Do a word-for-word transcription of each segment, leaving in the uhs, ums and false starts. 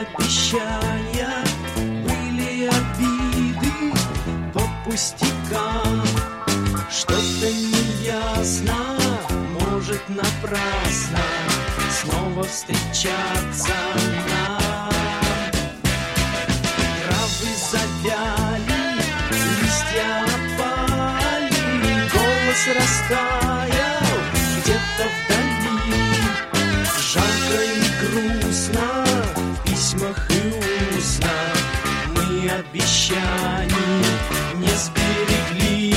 обещания, были обиды по пустякам. Что-то неясно, может напрасно снова встречаться нам. Травы завяли, листья опали, голос растаял где-то вдали. Жарко и грустно в письмах и устно мы обещаний не сберегли.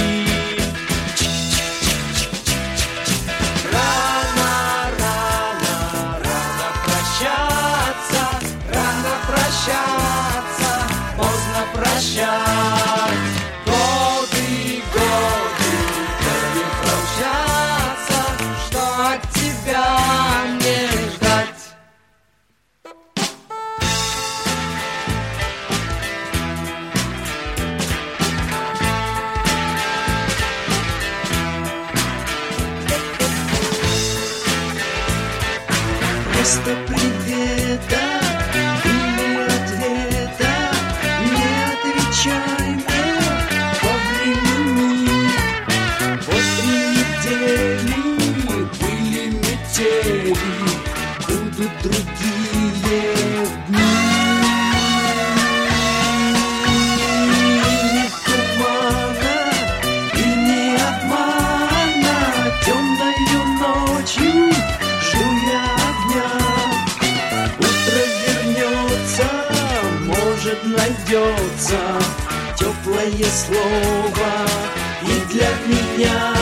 Рано, рано, рано прощаться, рано прощаться, поздно прощать. Годы, годы, годы прощаться, что от тебя мне ждать? Просто привета или ответа, не отвечай мне по времени. Вот три недели были метели, будут другие дни. Ни тумана и ни обмана, темною ночью жду я огня. Утро вернется, может найдется теплое слово и для меня.